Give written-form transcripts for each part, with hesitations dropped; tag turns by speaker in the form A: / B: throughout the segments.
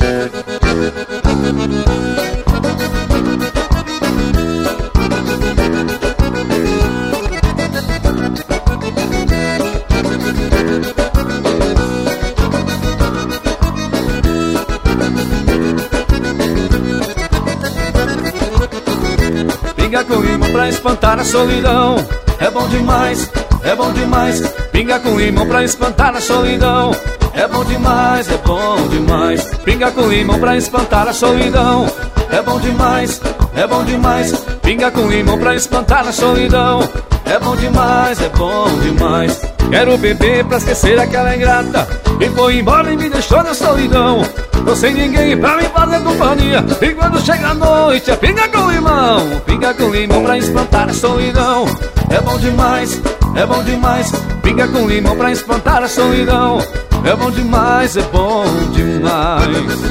A: Pinga com limão pra espantar a solidão, é bom demais, é bom demais. Pinga com limão pra espantar a solidão, é bom demais, é bom demais. Pinga com limão pra espantar a solidão, é bom demais, é bom demais. Pinga com limão pra espantar a solidão, é bom demais, é bom demais. Quero beber pra esquecer aquela ingrata e foi embora e me deixou na solidão. Tô sem ninguém pra me fazer companhia, e quando chega a noite é pinga com limão. Pinga com limão pra espantar a solidão, é bom demais, é bom demais. Pinga com limão pra espantar a solidão, é bom demais, é bom demais.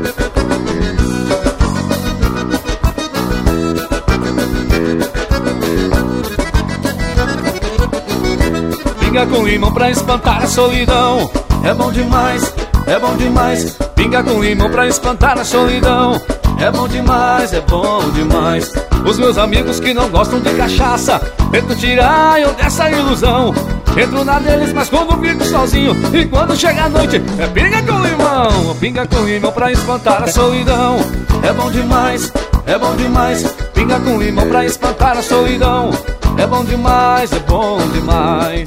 A: Pinga com limão pra espantar a solidão, é bom demais, é bom demais. Pinga com limão pra espantar a solidão, é bom demais, é bom demais. Os meus amigos que não gostam de cachaça, tento tirar eu dessa ilusão. Entro na deles, mas quando fico sozinho, e quando chega a noite é pinga com limão. Pinga com limão pra espantar a solidão, é bom demais, é bom demais. Pinga com limão pra espantar a solidão, é bom demais, é bom demais.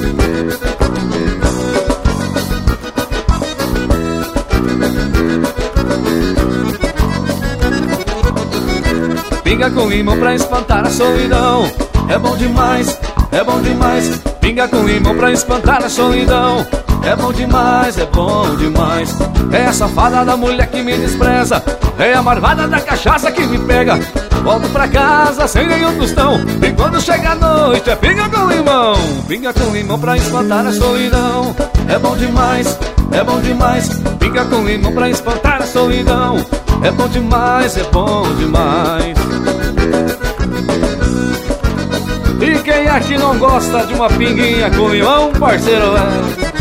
A: Pinga com limão pra espantar a solidão, é bom demais, é bom demais. Pinga com limão pra espantar a solidão, é bom demais, é bom demais. É a safada da mulher que me despreza, é a marvada da cachaça que me pega. Volto pra casa sem nenhum tostão, e quando chega a noite é pinga com limão. Pinga com limão pra espantar a solidão, é bom demais, é bom demais. Pinga com limão pra espantar a solidão, é bom demais, é bom demais. E quem aqui não gosta de uma pinguinha com limão, parceiro?